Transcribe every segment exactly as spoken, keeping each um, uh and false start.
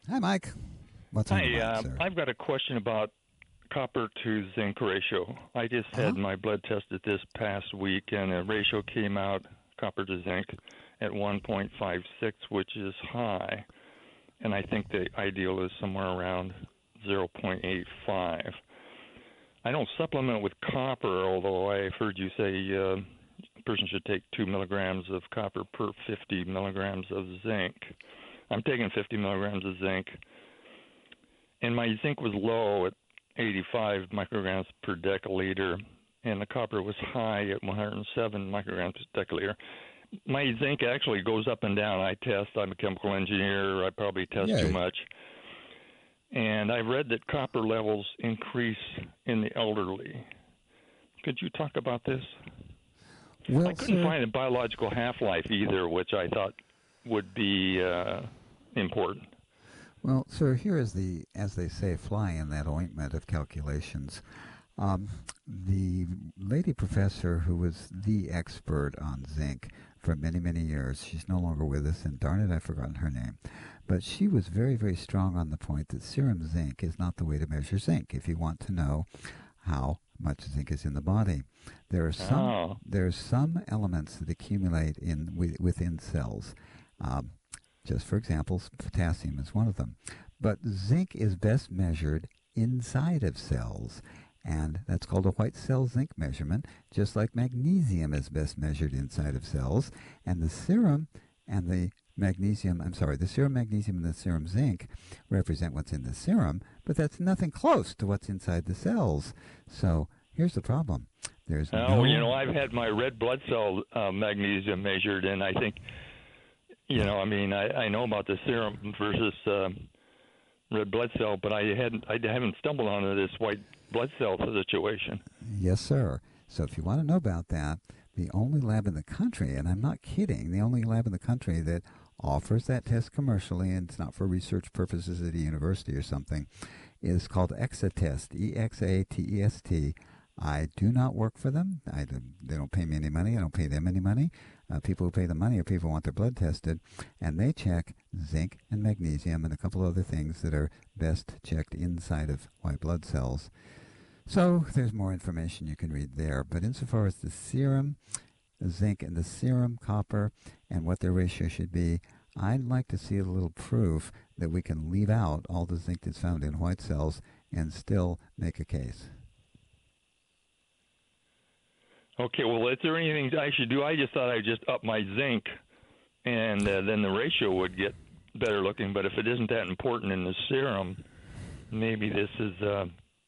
Hi, Mike. What's on your Hi, mind, uh, sir? I've got a question about copper to zinc ratio. I just Uh huh. had my blood tested this past week, and the ratio came out copper to zinc at one point five six, which is high, and I think the ideal is somewhere around zero point eight five. I don't supplement with copper, although I've heard you say uh, a person should take two milligrams of copper per fifty milligrams of zinc. I'm taking fifty milligrams of zinc, and my zinc was low at eighty-five micrograms per deciliter, and the copper was high at one hundred seven micrograms per deciliter. My zinc actually goes up and down. I test. I'm a chemical engineer. I probably test too Yay. much. And I read that copper levels increase in the elderly. Could you talk about this? I Well, couldn't sir. find a biological half-life either, which I thought would be uh, important. Well, sir. Here is the, as they say, fly in that ointment of calculations. Um, the lady professor who was the expert on zinc for many, many years, she's no longer with us, and darn it, I've forgotten her name. But she was very, very strong on the point that serum zinc is not the way to measure zinc if you want to know how much zinc is in the body. There are some Oh, there are some elements that accumulate in within cells. Um, just for example, potassium is one of them. But zinc is best measured inside of cells, and that's called a white cell zinc measurement, just like magnesium is best measured inside of cells. And the serum and the magnesium, I'm sorry, the serum magnesium and the serum zinc represent what's in the serum, but that's nothing close to what's inside the cells. So here's the problem. There's oh, you no. know, I've had my red blood cell uh, magnesium measured, and I think, you Yeah. know, I mean, I, I know about the serum versus uh, red blood cell, but I hadn't, I haven't stumbled onto this white blood cell situation. Yes, sir. So if you want to know about that, the only lab in the country, and I'm not kidding, the only lab in the country that offers that test commercially, and it's not for research purposes at a university or something, is called Exatest, E X A T E S T. I do not work for them. I, they don't pay me any money. I don't pay them any money. Uh, people who pay the money are people who want their blood tested, and they check zinc and magnesium and a couple other things that are best checked inside of white blood cells. So there's more information you can read there. But insofar as the serum zinc and the serum copper and what their ratio should be, I'd like to see a little proof that we can leave out all the zinc that's found in white cells and still make a case. Okay, well, is there anything I should do? I just thought I'd just up my zinc, and uh, then the ratio would get better looking. But if it isn't that important in the serum, maybe this is uh,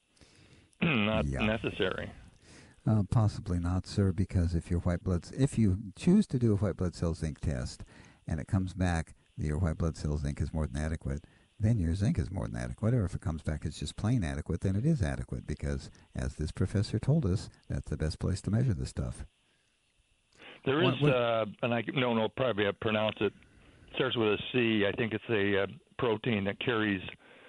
not Yeah. necessary. Uh, possibly not, sir, because if your white blood, if you choose to do a white blood cell zinc test, and it comes back that your white blood cell zinc is more than adequate, then your zinc is more than adequate. Or if it comes back it's just plain adequate, then it is adequate because, as this professor told us, that's the best place to measure this stuff. There is, What? What? uh, and I don't know probably I pronounce it. Starts with a C. I think it's a uh, protein that carries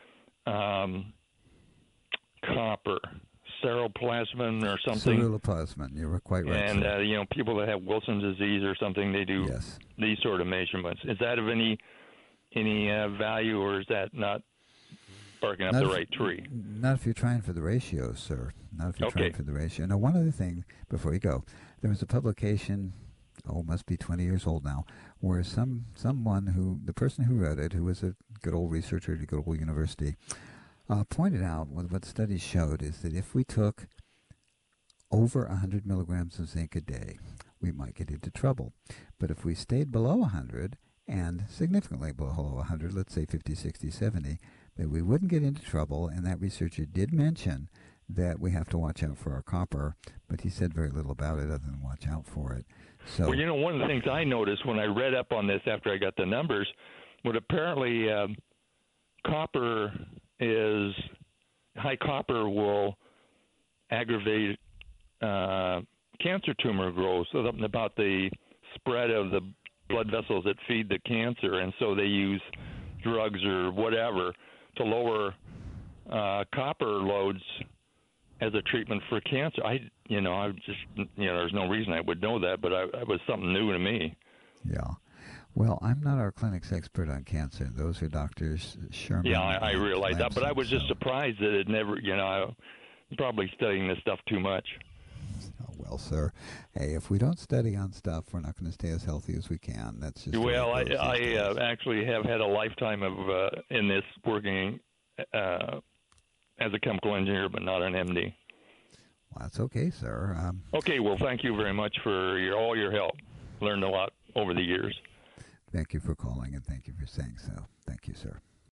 um, copper, ceruloplasmin or something. Ceruloplasmin. You're quite right, And sir. uh, you know, people that have Wilson's disease or something, they do Yes. these sort of measurements. Is that of any any uh, value, or is that not barking up Not the if, right tree? not if you're trying for the ratio, sir. Not if you're trying Okay. for the ratio. Now, one other thing before you go, there was a publication, oh, must be twenty years old now, where some someone who, the person who wrote it, who was a good old researcher at a good old university, uh, pointed out what, what studies showed is that if we took over one hundred milligrams of zinc a day, we might get into trouble. But if we stayed below one hundred and significantly below one hundred, let's say fifty, sixty, seventy, that we wouldn't get into trouble. And that researcher did mention that we have to watch out for our copper, but he said very little about it other than watch out for it. Well, So, you know, one of the things I noticed when I read up on this after I got the numbers, what apparently um, copper is high copper will aggravate uh, cancer tumor growth. So something about the spread of the blood vessels that feed the cancer, and so they use drugs or whatever to lower uh, copper loads as a treatment for cancer. I, you know, I just, you know, there's no reason I would know that, but I, it was something new to me. yeah. Well, I'm not our clinic's expert on cancer. Those are Doctors Sherman. Yeah, I, I and realize that, but I Lamson, was just so- surprised that it never, you know, I'm probably studying this stuff too much. Oh, well, sir. Hey, if we don't study on stuff, we're not going to stay as healthy as we can. That's just the way it Well, I, goes I these days. uh, actually have had a lifetime of uh, in this working uh, as a chemical engineer, but not an M D. Well, that's okay, sir. Um, Okay, well, thank you very much for your, all your help. Learned a lot over the years. thank you for calling, and thank you for saying so. Thank you, sir.